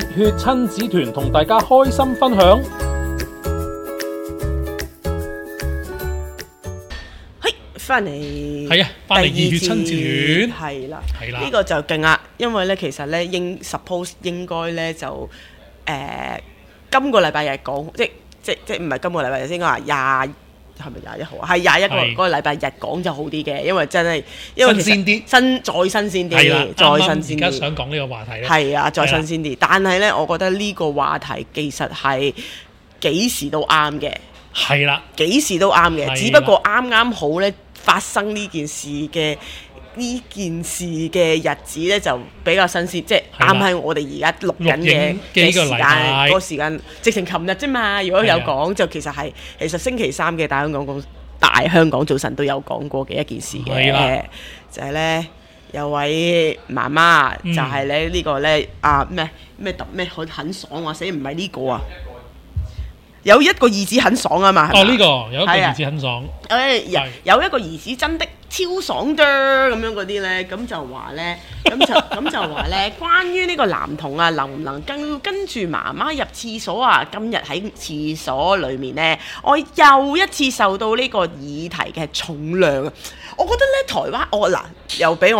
血親子團同大家開心分享。 翻嚟係啊，翻嚟熱血親子團係啦， 係啦， 呢個就勁啦，因為咧其實咧suppose 應該咧就今個禮拜日講，即唔係今個禮拜日先應該話係咪21號啊？係21個嗰個禮拜日講就好啲嘅，因為真係因為新鮮啲， 再新鮮啲，再新鮮啲。 而家想講呢個話題咧， 係啊，再新鮮啲。但係咧，我覺得呢個話題其實係幾時都啱嘅。 係啦， 幾時都啱嘅，只不過啱好咧發生呢件事嘅日子咧就比較新鮮，即係啱喺我哋而家錄緊嘅時間，個時間直情琴日啫嘛。如果有講就其實星期三嘅大香港早晨都有講過嘅一件事嘅，就係咧有位媽媽就係咧呢個咧咩很爽啊，死唔係呢個啊！有一個兒子很爽啊嘛！ 呢個有一個兒子很爽。 有一個兒子真的超爽的咁樣嗰啲咧，咁就話咧，關於呢個男童啊，能唔能跟住媽媽入廁所啊？今日喺廁所裏面咧，我又一次受到呢個議題嘅重量啊！我覺得咧，台灣又俾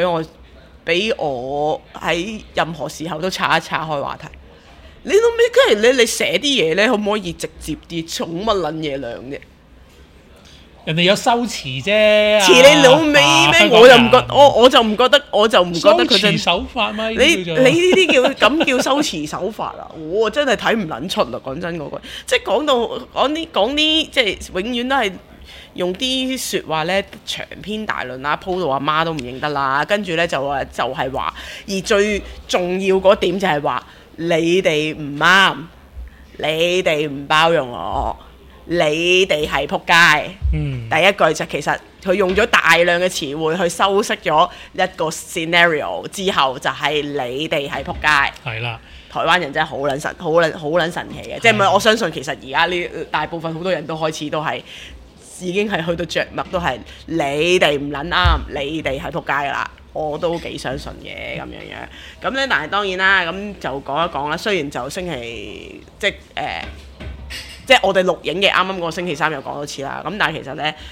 我喺任何時候都岔開話題。你諗咩？跟住你寫啲嘢咧，可唔可以直接啲？重乜撚嘢量啫？ 人哋有修辭啫， 詞你老味咩？我就唔覺得佢真手法咩？ 你呢啲叫修辭手法啊！我真係睇唔撚出啦，講真嗰句，即係講啲即係永遠都係用啲説話咧長篇大論啦，鋪到阿媽都唔認得啦，跟住咧就係話，而最重要嗰點就係話。你哋唔啱，你哋唔包容我，你哋係仆街。第一句就其實佢用咗大量嘅詞彙去修飾咗一個 scenario 之後，就係你哋係仆街。 係啦， 台灣人真係好撚神奇嘅，即係唔係？我相信其實而家呢大部分好多人都開始都係已經係去到著墨，都係你哋唔撚啱，你哋係仆街㗎啦。我都幾相信嘅咁樣，咁咧，但係當然啦，咁就講一講啦。雖然就星期即係我哋錄影嘅啱啱個星期三又講多次啦，咁但係其實咧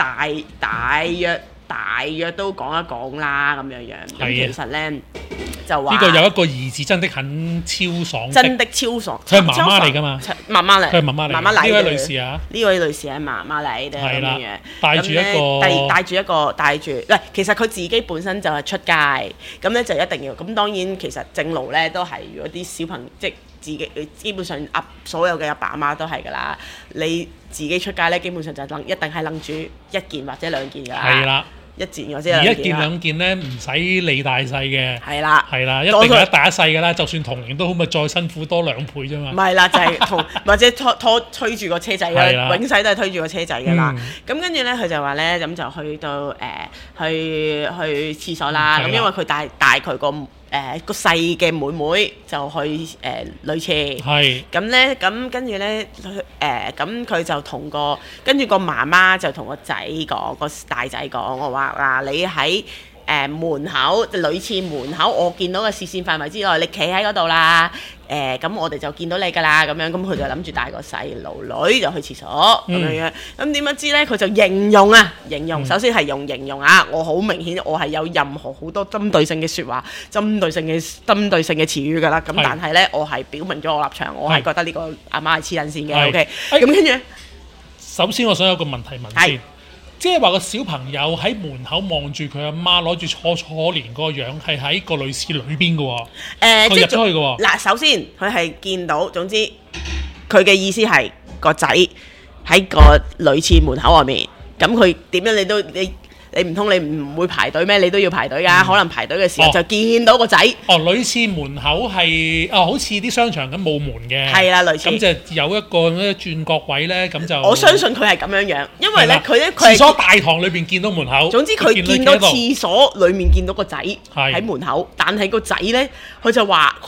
大約都講一講啦咁樣。咁其實咧就話呢個有一個兒子真的很超爽， 真的超爽。 佢係媽媽嚟㗎嘛？ 媽媽嚟， 佢係媽媽嚟。呢位女士啊， 呢位女士係媽媽嚟嘅咁樣。 帶住其實佢自己本身就係出街，咁咧就一定要。咁當然其實正路咧都係，如果啲小朋友即係自己，基本上所有嘅阿爸阿媽都係㗎啦。你自己出街咧，基本上就一定係拎住一件或者兩件㗎啦。係啦。一件或者兩件， 而一件兩件咧唔使理大細嘅，係啦， 一定係一大一細㗎啦。就算同齡都好，咪再辛苦多2倍啫嘛。 唔係啦，就係或者推住個車仔啦，永世都係推住個車仔㗎啦。咁跟住咧，佢就話咧，咁就去到去廁所啦。咁因為佢帶佢個細嘅妹妹就去女廁，咁咧，咁跟住咧，咁佢就跟住個媽媽就同個仔講，個大仔講，我話嗱，你喺門口女廁門口，我見到嘅視線範圍之內，你企喺嗰度啦。咁我哋就見到你㗎啦，咁樣，咁佢就諗住帶個細路女就去廁所咁樣，咁點樣知咧？佢就形容，首先係用形容啊！我好明顯，我係有任何好多針對性嘅説話、針對性嘅詞語㗎啦。咁但係咧，我係表明咗我立場，我係覺得呢個阿媽係黐撚線嘅。OK，咁跟住， 首先我想有個問題問先。即係話個小朋友喺門口望住佢阿媽攞住楚憐個樣，係喺個女廁裏邊嘅喎。佢入咗去嘅喎。嗱， 首先佢係見到，總之佢嘅意思係個仔喺個女廁門口外面。咁佢點樣你唔通你唔會排隊咩？你都要排隊㗎。可能排隊嘅時候就見到個仔。 女廁門口係好似啲商場咁冇門嘅。係啦，類似。咁就有一個轉角位咧，咁就我相信佢係咁樣，因為咧佢廁所大堂裏邊見到門口。 總之佢見到廁所裏面見到個仔喺門口，但係個仔咧，佢話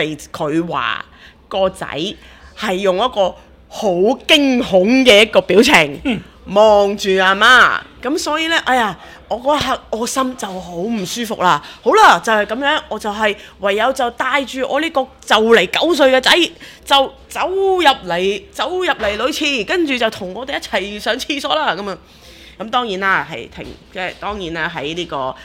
個仔係用一個好驚恐嘅一個表情。望住阿媽， 咁所以咧，哎呀，我嗰刻我心就好唔舒服啦。好啦，就係咁樣，我就係唯有就帶住我呢個就嚟9歲嘅仔，就走入嚟女廁，跟住就同我哋一齊上廁所啦。咁啊，咁當然啦，係當然啦，喺呢個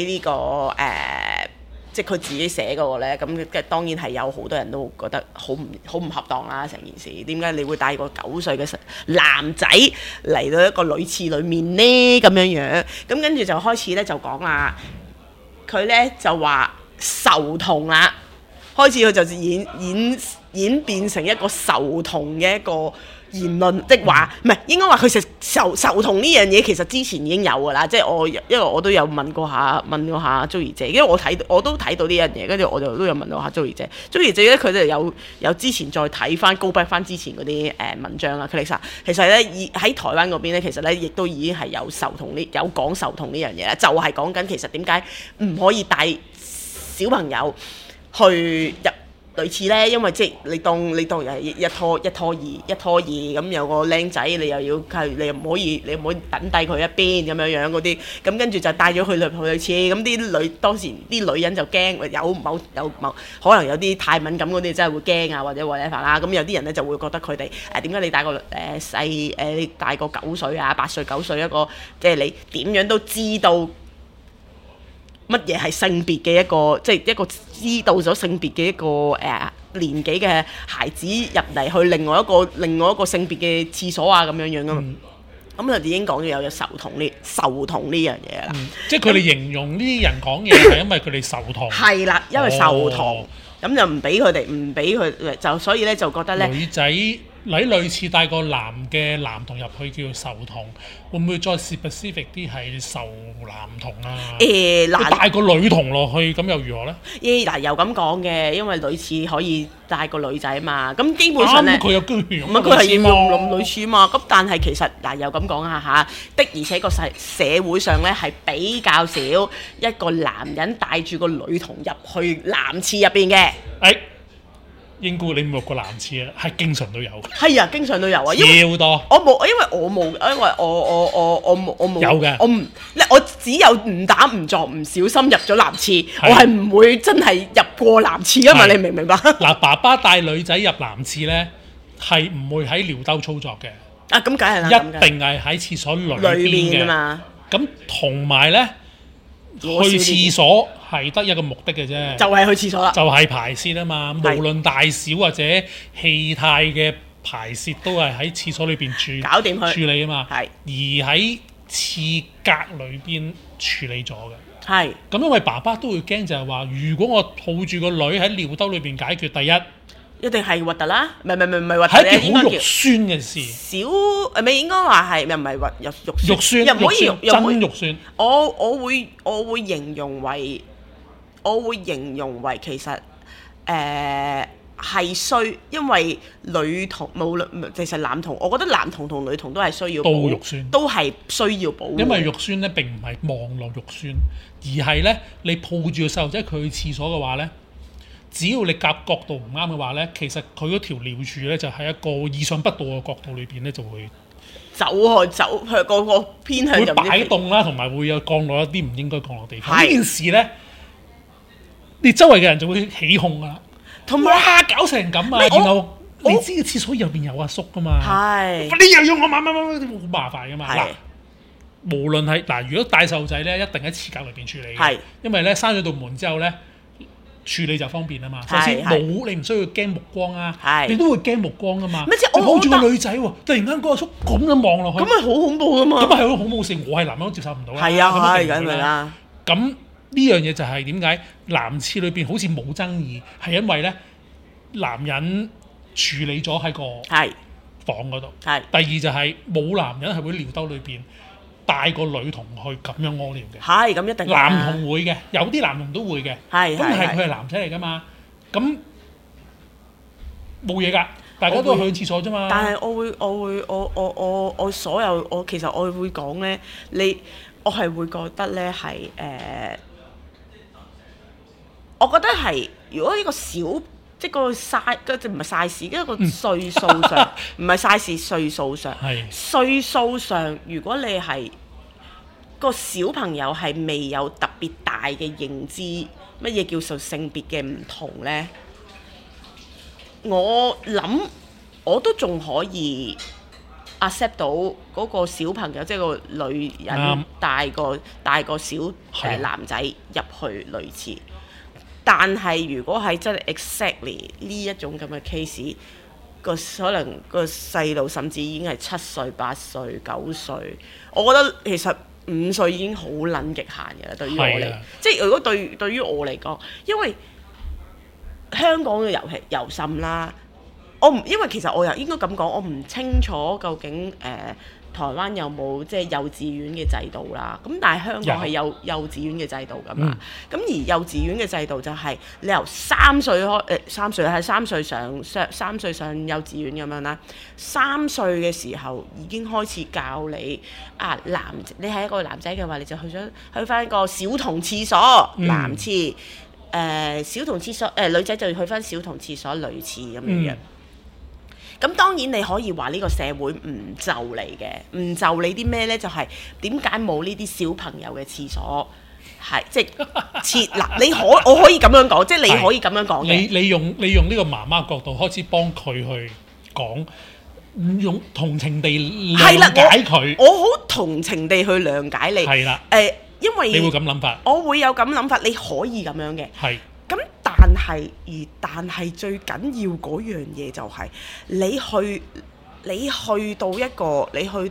即係佢自己寫嗰個咧，咁嘅當然係有好多人都覺得好唔恰當啦，成件事。點解你會帶個9歲嘅男仔嚟到一個女廁裡面呢？咁樣，咁跟住就開始咧就講啦，佢咧就話仇同啦，開始佢就演變成一個仇同嘅一個言論，即係話唔係應該話佢食仇同呢樣嘢，其實之前已經有㗎啦。即係因為我都有問過下 Joey 姐，因為我都睇到呢樣嘢，跟住我就都有問到下 Joey 姐。Joey 姐咧佢就有之前再睇翻高back翻之前嗰啲文章啊 Kelly 其實咧喺台灣嗰邊咧，其實咧亦都已經係有講仇同呢樣嘢啦，就係講緊其實點解唔可以帶小朋友去入類似咧，因為即係你當係一拖二咁，有個僆仔，你又唔可以等低佢一邊咁樣嗰啲，咁跟住就帶咗佢去類似，咁當時啲女人就驚，有某可能有啲太敏感嗰啲真係會驚啊，或者 whatever 啦，咁有啲人咧就會覺得佢哋點解你帶個你帶個9歲啊8歲9歲一個，即係你點樣都知道乜嘢係性別嘅一個，即係一個知道咗性別嘅一個年紀嘅孩子入嚟去另外一個性別嘅廁所啊咁樣噶嘛，咁就已經講咗有仇同呢樣嘢啦。 即係佢哋形容呢啲人講嘢係因為佢哋仇同。係啦， 因為仇同，咁就唔俾佢，就所以咧就覺得咧女仔喺類似帶個男童入去叫做仇同，會唔會再 specific 啲係仇男童啊？帶個女童落去咁又如何咧？ 又咁講嘅，因為女廁可以帶個女仔嘛，咁基本上咧佢有機會用， 佢係要用女廁嘛。咁但係其實又咁講下嚇，的而且確社會上咧係比較少一個男人帶住個女童入去男廁入邊嘅。 應該你冇個男廁啊，係經常都有。 係啊，經常都有啊。 超多。 因為我冇， 有嘅。 我只有誤打誤撞唔小心入咗男廁，我係唔會真係入過男廁㗎嘛。你明唔明白？ 嗱，爸爸帶女仔入男廁咧，係唔會喺尿兜操作嘅。 咁梗係啦。 一定係喺廁所裏邊嘅嘛。咁同埋咧，去廁所係得一個目的嘅啫，就係去廁所啦，就係排泄啊嘛。無論大小或者氣態嘅排泄，都係喺廁所裏邊搞掂佢處理啊嘛。係而喺廁格裏邊處理咗嘅。係咁，因為爸爸都會驚，就係話，如果我抱住個女喺尿兜裏邊解決，第一定係核突啦，唔係核突，係一件好肉酸嘅事。咪應該話係，又唔係肉酸，又唔可以真肉酸。我會形容為其實係衰，因為女童無論其實男童，我覺得男童同女童都係需要保護，肉酸都係需要保護。因為肉酸咧並唔係望落肉酸，而係咧你抱住個細路仔佢去廁所嘅話咧。只要你夾角度唔啱嘅話咧，其實佢嗰條尿柱咧就喺一個意想不到嘅角度裏邊咧，就會走去個偏向，會擺動啦，同埋會有降落一啲唔應該降落地方。呢件事咧，你周圍嘅人就會起哄啦，同埋哇搞成咁啊！然後你知個廁所入邊有阿叔噶嘛？係你又要我乜好麻煩噶嘛？嗱，無論係嗱，如果帶細路仔咧，一定喺廁格裏邊處理嘅，因為咧閂咗道門之後咧。處理就方便啊嘛，首先你唔需要驚目光啊，你都會驚目光噶嘛。你抱住個女仔喎，突然間嗰個叔咁樣望落去，咁咪好恐怖噶嘛。咁咪係好恐怖事，我係男人都接受唔到啦。係啊，係梗係啦。咁呢樣嘢就係點解男廁裏邊好似冇爭議，係因為咧男人處理咗喺個房嗰度。係。第二就係冇男人係會尿兜裏邊帶個女童去咁樣屙尿嘅，係咁一定。男童會嘅，有啲男童都會嘅，係咁係佢係男仔嚟噶嘛，咁冇嘢㗎，大家都係去廁所啫嘛。但係我所有其實我會講咧，我係會覺得咧係我覺得係如果呢個小即係個 size， 唔係 size， 一個歲數上，唔係 size 歲數上，歲數上，如果你係個小朋友係未有特別大嘅認知，乜嘢叫做性別嘅唔同呢？我諗我都仲可以 accept 到嗰個小朋友，即係個女人帶個小男仔入去類似。但係如果係真係 exactly 呢一種咁嘅 case， 可能個細路甚至已經係7歲、8歲、9歲，我覺得其實5歲已經好撚極限嘅啦。對於我嚟，即係如果對於我嚟講，因為香港嘅遊滲啦，因為其實我又應該咁講，我唔清楚究竟台灣有冇即係幼稚園嘅制度啦。咁但係香港係有幼稚園嘅制度㗎嘛。咁而幼稚園嘅制度就係你由3歲開3歲上幼稚園咁樣啦。3歲嘅時候已經開始教你你係一個男仔嘅話，你就去返一個小童廁所，男廁。小童廁所，女仔就要去返小童廁所類似咁樣。咁當然你可以話呢個社會唔就你嘅，唔就你啲咩呢？就係點解冇呢啲小朋友嘅廁所？係即係設立我可以咁樣講，即係你可以咁樣講嘅。 你用呢個媽媽角度開始幫佢去講，用同情地諒解佢。 我好同情地去諒解你。係啦。因為你會咁諗法， 我會有咁諗法，你可以咁樣嘅。 係。 咁但係最緊要嗰樣嘢就係你去到一個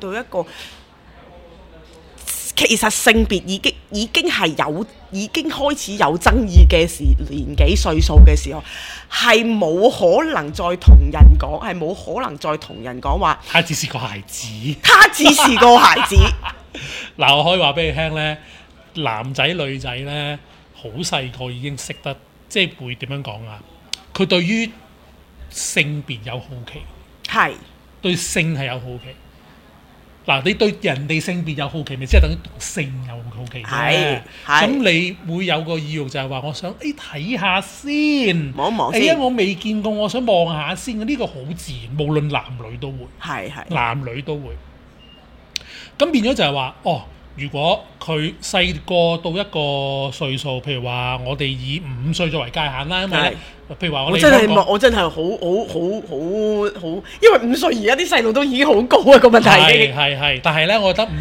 其實性別已經開始有爭議嘅年紀歲數嘅時候，係冇可能再同人講話。 他只是個孩子。 他只是個孩子。 嗱，我可以話俾你聽咧，男仔女仔咧，好細個已經識得，即係會點樣講啊？佢對於性別有好奇， 係對性係有好奇。嗱，你對人哋性別有好奇，咪即係等於對性有好奇啫。咁你會有個意欲就係話，我想睇下先， 望一望先。 我未見過，我想望下先。呢個好自然，無論男女都會。係男女都會。咁變咗就係話，如果佢細個到一個歲數，譬如話我哋以5歲作為界限啦，因為譬如話我真係好，因為5歲而家啲細路都已經好高啊，個問題。 係，但係咧，我覺得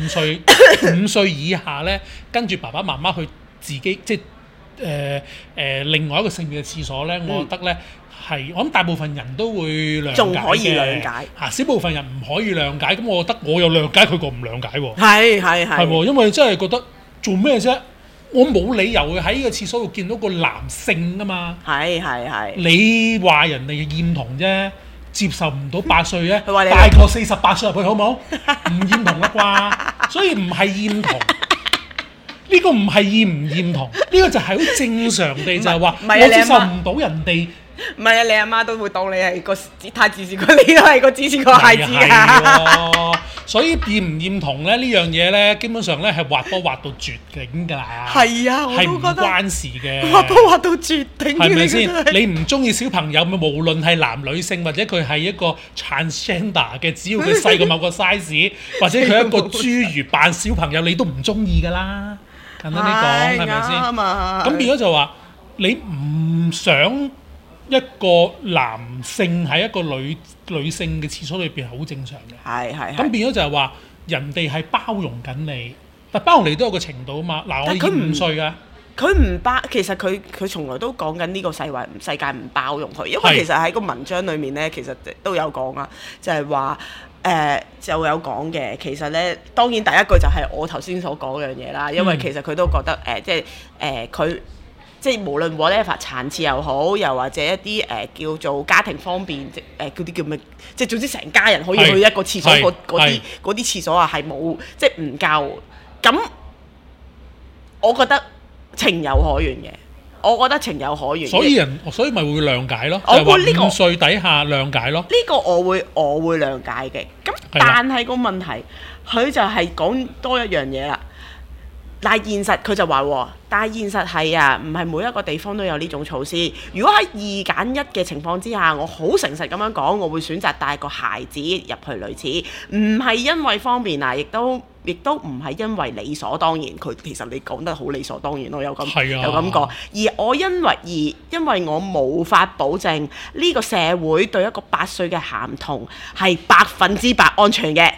5歲以下咧，跟住爸爸媽媽去自己即係另外一個性別嘅廁所咧，我覺得咧。我諗大部分人都會諒解嘅， 仲可以諒解嚇，少部分人唔可以諒解。咁我覺得我又諒解佢過唔諒解喎。 係喎，因為真係覺得做咩啫？我冇理由喺呢個廁所度見到個男性㗎嘛。係。你話人哋厭童啫，接受唔到8歲啫，大過48歲入去好冇？唔厭童啦啩？所以唔係厭童。呢個唔係厭唔厭童，呢個就係好正常地就係話我接受唔到人哋。 唔係啊，你阿媽都會當你係個太自視個，你都係個自視個孩子㗎。 所以厭唔厭童咧呢樣嘢咧，基本上咧係滑波滑到絕境㗎。 係啊，我都覺得係唔關事嘅。 滑波滑到絕境， 係咪先？你唔中意小朋友，無論係男女性或者佢係一個 transgender 嘅，只要佢細過某個 size， 或者佢一個侏儒扮小朋友，你都唔中意㗎啦。簡單啲講，係咪先？咁變咗就話你唔想一個男性喺一個女性嘅廁所裏邊係好正常嘅。係。咁變咗就係話人哋係包容緊你，但包容你都有個程度啊嘛。嗱，我已經5歲㗎。 佢唔包，其實佢從來都講緊呢個世界唔包容佢，因為其實喺個文章裏面咧，其實都有講啊，就係話就有講嘅。其實咧，當然第一句就係我頭先所講嘅樣嘢啦，因為其實佢都覺得佢。即係無論 whatever 殘廁又好，又或者一啲叫做家庭方便，嗰啲叫咩？即係總之成家人可以去一個廁所，嗰啲廁所啊係冇，即係唔夠。咁我覺得情有可原嘅，所以咪會諒解咯。我會呢個5歲底下諒解咯。呢個我會諒解嘅。咁但係個問題，佢就係講多一樣嘢啦。但係現實佢就話，但係現實係啊，唔係每一個地方都有呢種措施。如果喺2揀1嘅情況之下，我好誠實咁樣講，我會選擇帶個孩子入去類似，唔係因為方便啊，亦都亦都唔係因為理所當然。佢其實你講得好理所當然咯，有咁講。因為我無法保證呢個社會對一個8歲嘅鹹童係100%安全嘅。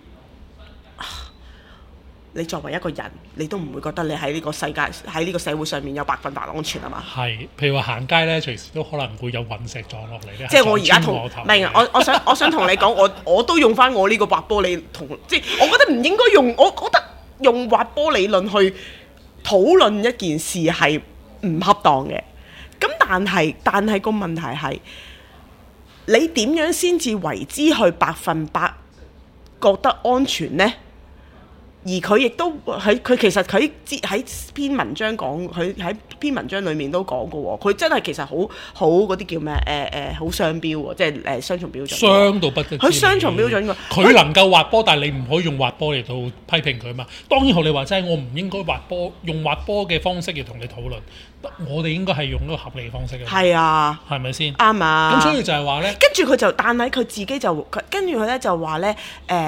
你作為一個人，你都唔會覺得你喺呢個世界喺呢個社會上面有100%安全啊嘛？係， 譬如話行街咧，隨時都可能會有隕石撞落嚟咧。 即係我而家同唔係我想同你講，我都用翻我呢個滑坡理同，即係我覺得唔應該用，我覺得用滑坡理論去討論一件事係唔恰當嘅。咁但係個問題係，你點樣先至為之去100%覺得安全呢？而佢亦都佢其實佢喺篇文章講，佢喺篇文章裡面都講過喎，佢真係其實好嗰啲叫咩好雙標喎，即係雙重標準。雙到不得。佢雙重標準㗎。 佢能夠滑波，但係你唔可以用滑波嚟到批評佢嘛。當然學你話齋，我唔應該滑波，用滑波嘅方式嚟同你討論。我哋應該係用一個合理方式嘅。 係啊。 係咪先？ 啱啊。 咁所以就係話咧， 跟住佢就，但係佢自己就，跟住佢咧就話咧，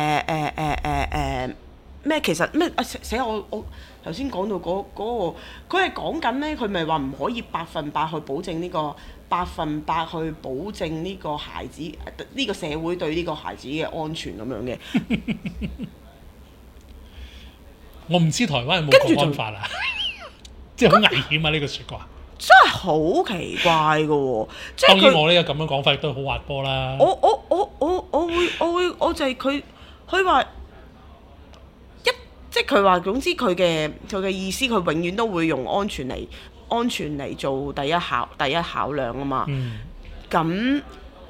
咩其實咩寫我頭先講到嗰個，佢係講緊咧，佢咪話唔可以100%去保證呢個100%去保證呢個孩子呢個社會對呢個孩子嘅安全咁樣嘅。 我唔知台灣有冇國安法啊？即係好危險啊！呢個説話真係好奇怪嘅喎。 當然我呢個咁樣講法都好滑坡啦。 我就係佢話。即係佢話，總之佢嘅意思，佢永遠都會用安全嚟做第一考量啊嘛。咁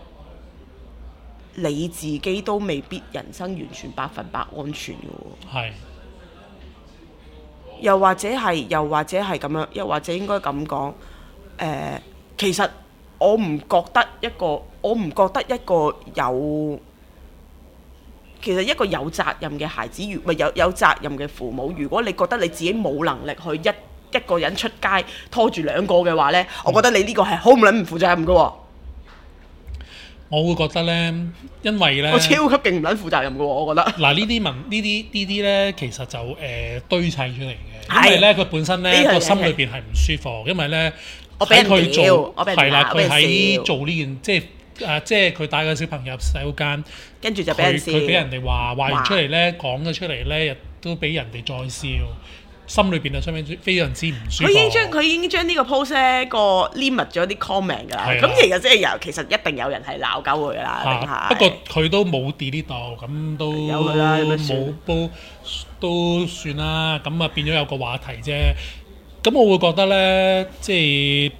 你自己都未必人生完全100%安全嘅喎。係。又或者係咁樣，又或者應該咁講。其實我唔覺得一個有。其實一個有責任嘅孩子，咪有責任嘅父母，如果你覺得你自己冇能力去一個人出街拖住2個嘅話呢，我覺得你呢個係好唔負責任嘅喎。 我會覺得呢，因為呢， 我超級勁唔撚負責任嘅喎，我覺得。 嗱呢啲呢，其實就堆砌出嚟嘅，因為呢，佢本身呢個心裏邊係唔舒服，因為呢，喺佢做係啦，佢喺做呢件即係佢帶個小朋友入洗手間， 跟住就俾人笑， 佢俾人哋話完出嚟咧，講咗出嚟咧，亦都俾人哋再笑，心裏邊就非常之唔舒服。 佢已經將呢個 post 咧個 limit 咗啲 comment 㗎啦。咁其實即係其實一定有人係鬧鳩佢㗎啦。 不過佢都冇 delete 到，咁都冇都算啦。咁啊變咗有個話題啫。咁我會覺得咧，即係。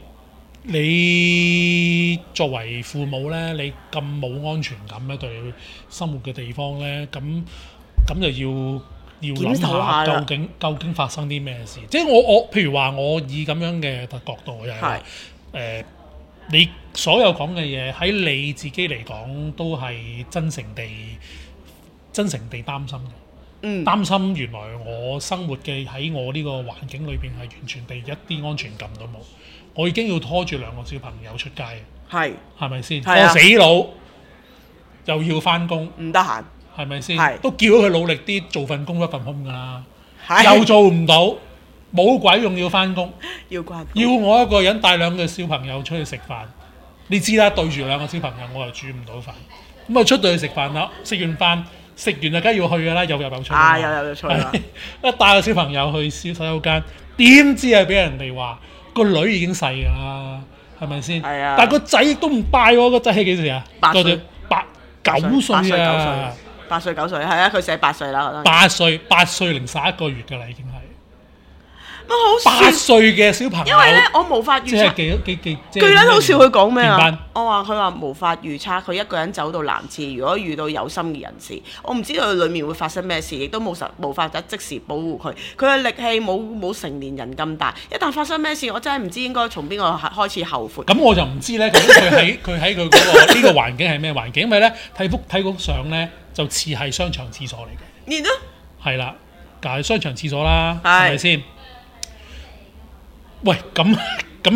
你作為父母咧，你咁冇安全感咧，對生活嘅地方咧，咁就要諗下究竟發生啲咩事？即係我譬如話，我以咁樣嘅角度就係你所有講嘅嘢喺你自己嚟講都係真誠地擔心嘅。擔心原來我生活嘅喺我呢個環境裏邊係完全地一啲安全感都冇。我已經要拖住2個小朋友出街，係咪先？我死佬又要翻工，唔得閒，係咪先？都叫佢努力啲做份工一份工㗎啦，又做唔到，冇鬼用要翻工，要我一個人帶2個小朋友出去食飯，你知啦，對住2個小朋友我又煮唔到飯，咁啊出到去食飯啦，食完就梗係要去㗎啦，又入出，又出啦，一帶個小朋友去洗手間，點知係俾人哋話。個女已經細㗎啦，係咪先？係啊。但係個仔都唔大喎，個仔係幾時啊？8歲，9歲啊！8歲9歲，係啊，佢寫8歲啦。8歲零11個月㗎啦，已經係。8歲嘅小朋友， 因為咧我無法預測， 即係幾巨撚好笑佢講咩啊？佢話無法預測，佢一個人走到男廁，如果遇到有心嘅人士，我唔知道佢裡面會發生咩事，亦都無法即時保護佢。佢嘅力氣冇成年人咁大，一旦發生咩事，我真係唔知應該從邊個開始後悔。咁我就唔知咧，佢喺佢嗰個呢個環境係咩環境？因為咧睇幅相咧就似係商場廁所嚟嘅。 你呢？ 係啦，梗係商場廁所啦，係咪先？喂，咁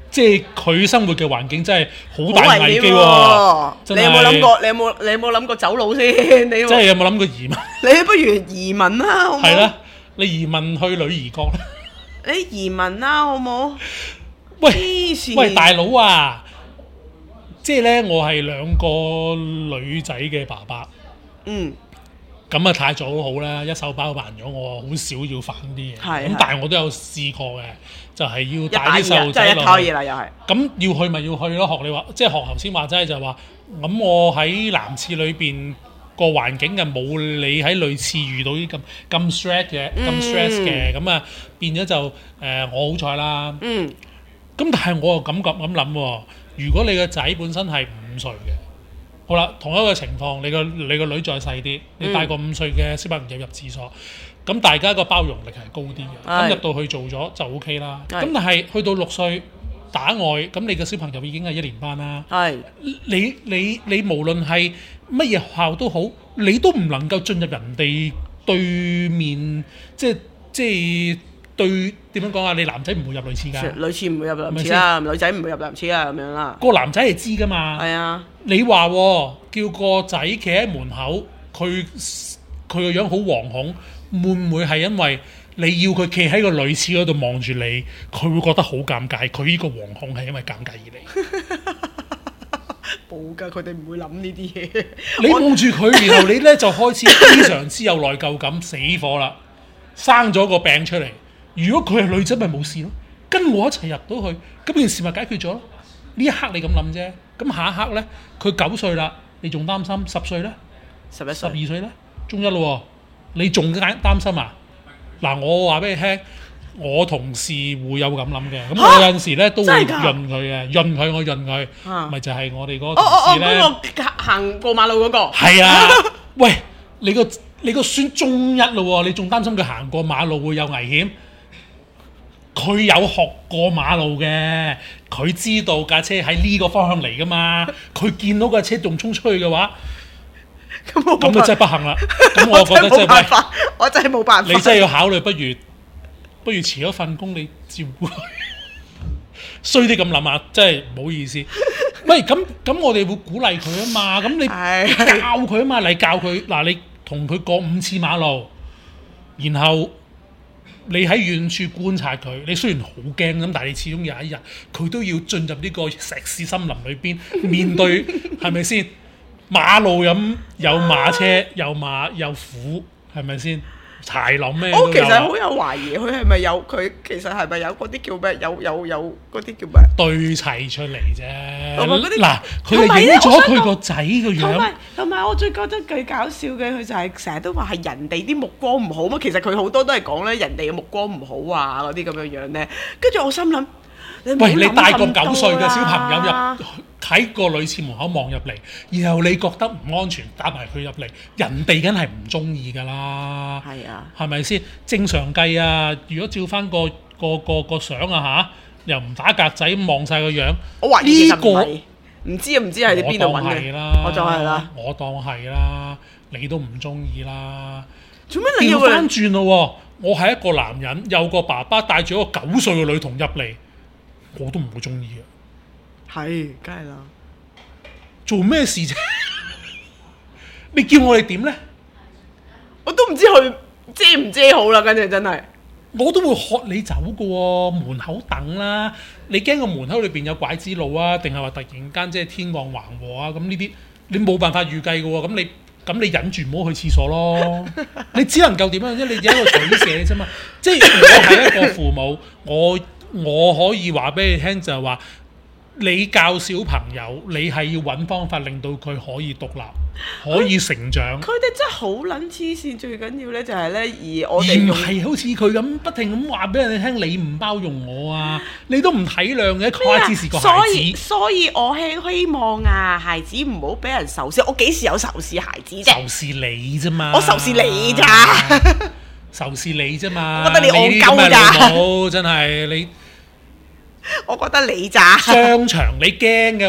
即係佢生活嘅環境真係好大危機喎！ 你有冇諗過？你有冇諗過走佬先？你真係有冇諗過移民？ 你不如移民啦，好唔好？ 係啦，你移民去女兒國啦。 你移民啦，好唔好？ 喂，大佬啊！即係咧，我係2個女仔嘅爸爸。咁啊太早好啦，一手包辦咗，我好少要煩啲嘢。咁但係我都有試過嘅，就係要帶啲細路仔落去。 一拖二啦，又係。 咁要去咪要去咯，學你話，即係學頭先話齋就話，咁我喺男廁裏邊個環境就冇你喺女廁遇到啲咁 stress 嘅，咁啊變咗就我好彩啦。咁但係我又咁諗喎，如果你個仔本身係5歲嘅。好啦，同一個情況，你個女再細啲，你帶個5歲嘅小朋友入廁所，咁大家個包容力係高啲嘅，咁入到去做咗就 OK 啦。咁但係去到6歲打外，咁你個小朋友已經係1年班啦。你無論係乜嘢學校都好，你都唔能夠進入人哋對面，即係對點樣講啊？你男仔唔會入女廁㗎， 女廁唔會入男廁啦，女仔唔會入男廁啊，咁樣啦。 個男仔係知㗎嘛？係啊。 你話叫個仔企喺門口，佢個樣好惶恐，會唔會係因為你要佢企喺個女廁嗰度望住你，佢會覺得好尷尬？佢呢個惶恐係因為尷尬而嚟。 冇㗎，佢哋唔會諗呢啲嘢。 你望住佢，然後你咧就開始非常之有內疚感，死火啦，生咗個病出嚟。如果佢係女仔，咪冇事咯，跟我一齊入到去，咁件事咪解決咗咯。呢一刻你咁諗啫，咁下一刻咧，佢9歲啦，你仲擔心10歲咧 ，11歲、 12歲咧，中1咯，你仲擔心啊？嗱，我話俾你聽，我同事會有咁諗嘅，咁我有陣時咧都會潤佢嘅，我潤佢，咪就係我哋嗰個同事咧， 嗰個行過馬路嗰個， 係啊，喂，你個孫中1咯，你仲擔心佢行過馬路會有危險？佢有學過馬路嘅，佢知道架車喺呢個方向嚟噶嘛。佢見到架車仲衝出去嘅話，咁就真係不幸啦。咁我覺得真係我真係冇辦法。 你真係要考慮，不如辭咗份工，你照顧佢。衰啲咁諗下，真係唔好意思。喂，咁我哋會鼓勵佢啊嘛。咁你教佢啊嘛，你教佢嗱，你同佢過5次馬路，然後。你喺遠處觀察佢，你雖然好驚咁，但係你始終有一日佢都要進入呢個石屎森林裏邊，面對係咪先？馬路咁有馬車，有馬有虎，係咪先？柴林咩？ 我其實好有懷疑，佢係咪有佢其實係咪有嗰啲叫咩？有嗰啲叫咩？ 對齊出嚟啫。 嗱， 佢係影咗佢個仔個樣。 同埋我最覺得最搞笑嘅，佢就係成日都話係人哋啲目光唔好嘛。其實佢好多都係講咧人哋嘅目光唔好啊嗰啲咁樣樣咧。跟住我心諗， 喂，你帶個9歲嘅小朋友入喺個女廁門口望入嚟，然後你覺得唔安全，帶埋佢入嚟，人哋梗係唔中意㗎啦。 係啊， 係咪先？正常計啊，如果照翻個相啊嚇，又唔打格仔望晒個樣， 我懷疑其實唔係，唔知係你邊度揾嘅。我當係啦， 我當係啦，你都唔中意啦。 做咩你要調翻轉咯？我係一個男人，有個爸爸帶住一個9歲嘅女童入嚟，我都唔會中意嘅。 係，梗係啦。 做咩事啫？你叫我哋點咧？ 我都唔知佢遮唔遮好啦，跟住真係。 我都會喝你走嘅喎，門口等啦。你驚個門口裏邊有拐子路啊？定係話突然間即係天降橫禍啊？咁呢啲你冇辦法預計嘅喎。咁你忍住唔好去廁所咯。你只能夠點樣啫？你只係一個取捨啫嘛。即係我係一個父母，我可以話俾你聽就係話。你教小朋友，你係要揾方法令到佢可以獨立，可以成長。 佢哋真係好撚黐線，最緊要咧就係咧，而我哋唔係好似佢咁不停咁話俾人哋聽，你唔包容我啊，你都唔體諒嘅，佢只是個孩子。所以我希望啊，孩子唔好俾人仇視。我幾時有仇視孩子啫？ 仇視你啫嘛！ 我仇視你咋？ 仇視你啫嘛！ 我覺得你戇鳩咋？真係你。 我覺得你咋？ 商場你驚嘅話，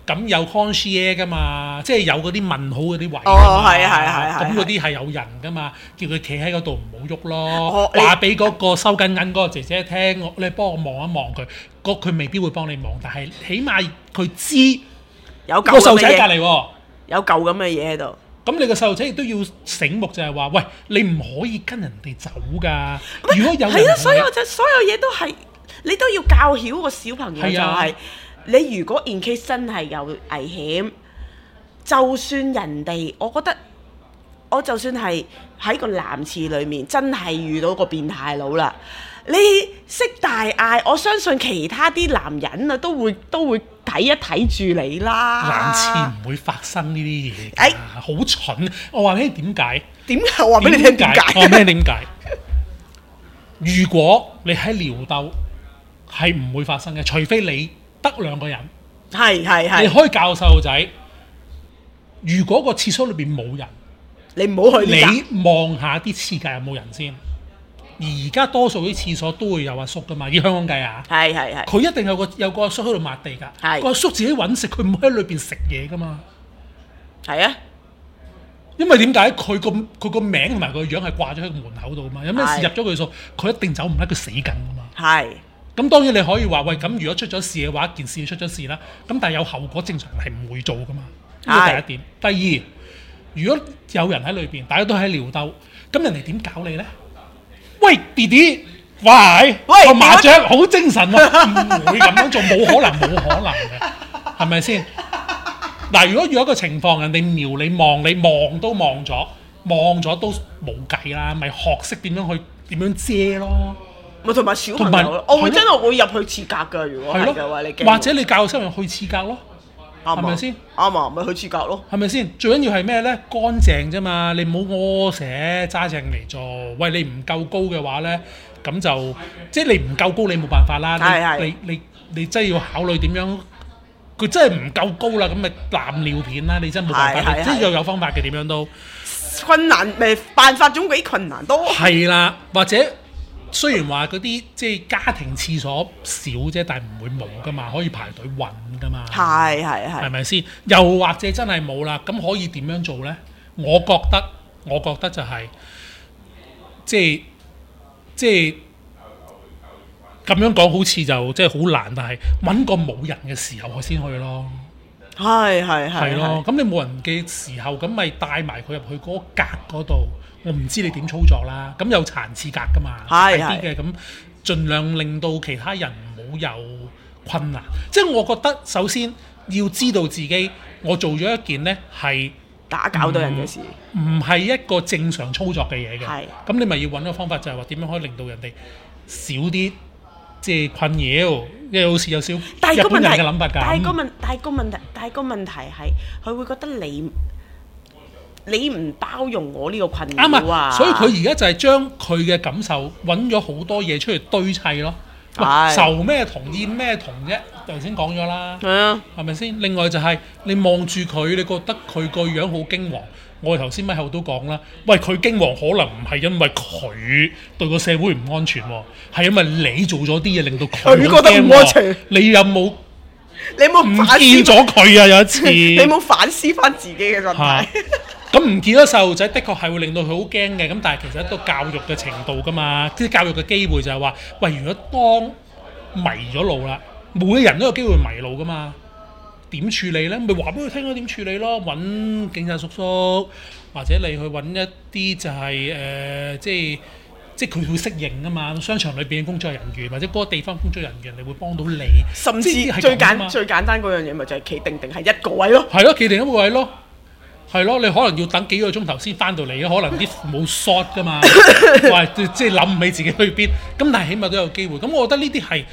咁有 concierge 噶嘛，即係有嗰啲問號嗰啲位。 係。 咁嗰啲係有人噶嘛，叫佢企喺嗰度唔好喐咯。話俾嗰個收緊銀嗰個姐姐聽，你幫我望一望佢，佢未必會幫你望，但係起碼佢知有個細路仔隔離喎， 有嚿咁嘅嘢喺度。 咁你個細路仔亦都要醒目，就係話，喂，你唔可以跟人哋走㗎。如果有人係啊，所有嘢都係你都要教曉個小朋友，就係你如果 in case 真係有危險，就算人哋，我覺得我就算係喺個男廁裏面真係遇到個變態佬啦，你識大嗌，我相信其他啲男人啊都會睇一睇住你啦。 男廁唔會發生呢啲嘢，好蠢。我話俾你點解？ 我話俾你聽點解？ 我話俾你點解？如果你喺撩兜係唔會發生嘅，除非你得2個人。 係。 你可以教細路仔，如果個廁所裏邊冇人， 你唔好去。 你望下啲廁格有冇人先。而家多數啲廁所都會有阿叔噶嘛，以香港計啊， 係， 佢一定有個阿叔喺度抹地㗎，個阿叔自己揾食，佢唔會喺裏邊食嘢噶嘛， 係啊， 因為點解佢個名同埋個樣係掛咗喺個門口度嘛，有咩事入咗佢數，佢一定走唔甩，佢死緊㗎嘛， 係。 咁當然你可以話喂，咁如果出咗事嘅話，件事出咗事啦，咁但係有後果，正常係唔會做㗎嘛，呢個第一點。第二，如果有人喺裏邊，大家都喺撩兜，咁人哋點搞你咧？喂，弟弟，喂，個麻雀好精神喎，唔會咁樣做，冇可能嘅，係咪先？嗱，如果有一個情況，人哋瞄你望都望咗都冇計啦，咪學識點樣遮咯。 咪同埋小朋友，我真係會入去廁格㗎。如果係嘅話，你驚。或者你教小朋友去廁格咯。係咪先？ 啱啊，咪去廁格咯。 係咪先？最緊要係咩咧？乾淨啫嘛，你唔好屙瀉揸正嚟做。喂，你唔夠高嘅話咧，咁就即係你唔夠高，你冇辦法啦。你真係要考慮點樣？佢真係唔夠高啦，咁咪攬尿片啦。你真係冇辦法，即係有方法嘅，點樣都困難，辦法總比困難多。 係啦，或者。雖然話嗰啲即係家庭廁所少啫，但係唔會冇噶嘛，可以排隊揾噶嘛。係咪先？又或者真係冇啦，咁可以點樣做呢？我覺得就係即係咁樣講，好似就即係好難，但係揾個冇人嘅時候我先去咯。係咯，咁你冇人嘅時候，咁咪帶埋佢入去嗰格嗰度。我唔知你點操作啦，咁有殘廁格噶嘛，係啲嘅，咁盡量令到其他人唔好有困難。即係我覺得首先要知道自己我做咗一件呢係打攪到人嘅事， 唔係一個正常操作嘅嘢嘅。咁你咪要揾個方法，就係話點樣可以令到人哋少啲即係困擾，因為好似有少日本人嘅諗法㗎。 但係個問題係佢會覺得你唔包容我呢個困擾啊！ 所以佢而家就係將佢嘅感受揾咗好多嘢出嚟堆砌咯。受咩同意咩同啫？頭先講咗啦，係咪先？另外就係你望住佢，你覺得佢個樣好驚惶。我哋頭先咪後都講啦，喂，佢驚惶可能唔係因為佢對個社會唔安全喎，係因為你做咗啲嘢令到佢覺得唔安全。 你有冇唔反見咗佢啊？有一次， 你冇反思翻自己嘅狀態。 咁唔見咗細路仔，的確係會令到佢好驚嘅。咁但係其實一個教育嘅程度㗎嘛，啲教育嘅機會就係話，喂，如果當迷咗路啦，每個人都有機會迷路㗎嘛，點處理呢？咪話俾佢聽咯，點處理咯？揾警察叔叔，或者你去揾一啲就係即係佢會適應㗎嘛。商場裏邊嘅工作人員或者嗰個地方工作人員，你會幫到你。 甚至最簡單嗰樣嘢，咪就係企定係一個位咯。 係咯，企定一個位咯。係咯，你可能要等幾個鐘頭先翻到嚟，可能啲冇 shot 噶嘛，或即係諗唔起自己去邊。咁但係起碼都有機會。咁我覺得呢啲係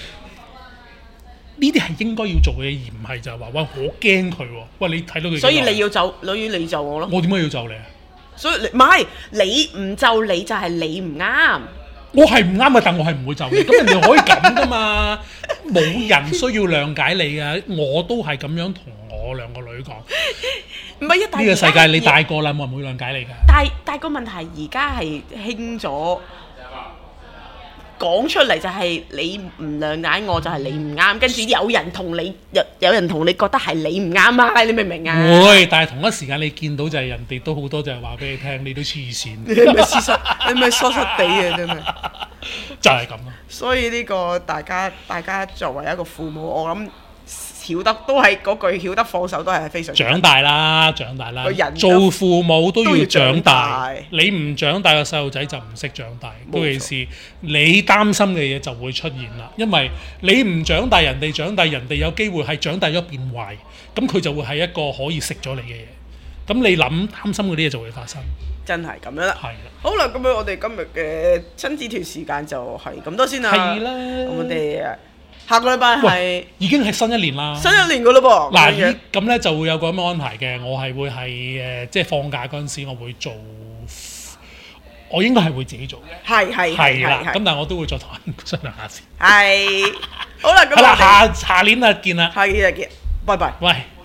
應該要做嘅嘢，而唔係就係話喂我驚佢喎。喂，你睇到佢， 所以你要就你就我咯。 我點解要就你啊？ 所以唔係你唔就你就係你唔啱。 我係唔啱嘅，但我係唔會就你。咁人哋可以咁噶嘛？冇人需要諒解你嘅，我都係咁樣同我兩個女講。 唔係啊！ 呢個世界你大個啦，冇人會諒解你㗎。 但係個問題而家係興咗， 講出嚟就係你唔諒解我，就係你唔啱，跟住有人同你覺得係你唔啱啊！你明唔明啊？ 會，但係同一時間你見到就係人哋都好多就係話俾你聽，你都黐線， 你咪疏疏地嘅真係， 就係咁咯。 所以呢個大家作為一個父母，我諗曉得都係嗰句曉得放手都係非常長大啦，做父母都要長大。你唔長大個細路仔就唔識長大，尤其是你擔心嘅嘢就會出現啦。因為你唔長大，人哋長大，人哋有機會係長大咗變壞，咁佢就會係一個可以食咗你嘅嘢。咁你擔心嗰啲嘢就會發生。 真係咁樣啦。 係啦。 好啦，咁樣我哋今日嘅親子團時間就係咁多先啦。 係啦。 咁我哋下個禮拜係已經係新一年啦。 新一年噶咯噃。 嗱，咁咧就會有個咁嘅安排嘅。我係會係即係放假嗰陣時，我會做，我應該係會自己做嘅。係啦。咁但係我都會再同人商量下先。 係。好啦，咁係啦，下年啊見啦。 下年再見，拜拜。 喂。